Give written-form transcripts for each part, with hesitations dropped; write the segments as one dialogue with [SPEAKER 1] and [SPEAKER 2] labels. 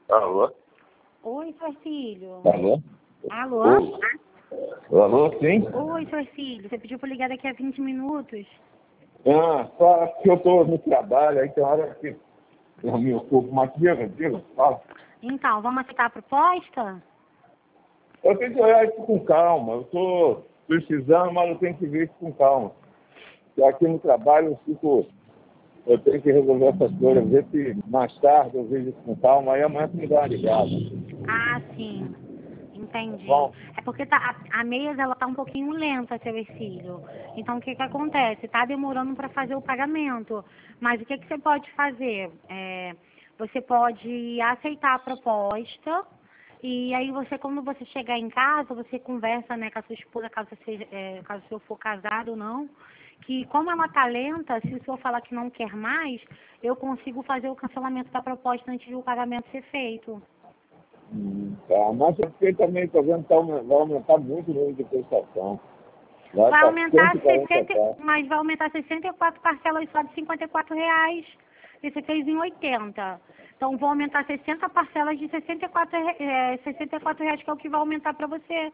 [SPEAKER 1] Alô?
[SPEAKER 2] Oi, Suercílio.
[SPEAKER 1] Alô?
[SPEAKER 2] Alô?
[SPEAKER 1] Alô, sim?
[SPEAKER 2] Oi, Suercílio. Você pediu para ligar daqui a 20 minutos.
[SPEAKER 1] Só que eu estou no trabalho, aí tem hora que eu me ocupo. Mas diga, fala.
[SPEAKER 2] Então, vamos aceitar a proposta?
[SPEAKER 1] Eu tenho que olhar isso com calma. Eu estou precisando, mas eu tenho que ver isso com calma. E aqui no trabalho eu tenho que resolver essas coisas, ver se mais tarde eu vejo isso com calma, aí amanhã você me dá uma ligada.
[SPEAKER 2] Ah, sim. Entendi.
[SPEAKER 1] Bom,
[SPEAKER 2] É porque a mesa ela tá um pouquinho lenta, seu Ercílio. Então, o que que acontece? Tá demorando para fazer o pagamento. Mas o que que você pode fazer? Você pode aceitar a proposta e aí você, quando você chegar em casa, você conversa, né, com a sua esposa, caso o senhor for casado ou não, que como ela tá lenta, se o senhor falar que não quer mais, eu consigo fazer o cancelamento da proposta antes de o pagamento ser feito.
[SPEAKER 1] tá. Mas é porque também estou vendo que vai aumentar muito o número de prestação. Vai
[SPEAKER 2] Vai
[SPEAKER 1] para
[SPEAKER 2] aumentar
[SPEAKER 1] 140
[SPEAKER 2] mas vai aumentar 64 parcelas só de R$ 54. E você fez em 80. Então vão aumentar 60 parcelas de R$ 64, que é o que vai aumentar para você.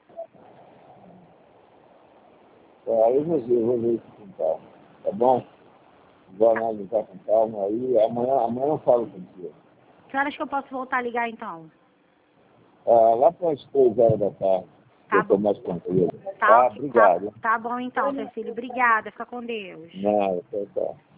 [SPEAKER 1] Aí eu vou ver isso com calma. Tá bom? Vou analisar com calma aí. Amanhã eu falo com você.
[SPEAKER 2] Que horas que eu posso voltar a ligar então?
[SPEAKER 1] Lá para as 3 horas da tarde, eu
[SPEAKER 2] Tá
[SPEAKER 1] estou
[SPEAKER 2] bom.
[SPEAKER 1] mais tranquilo.
[SPEAKER 2] Tá,
[SPEAKER 1] Obrigado.
[SPEAKER 2] tá bom então, Cecília. Obrigada. Fica com Deus.
[SPEAKER 1] Não, tá.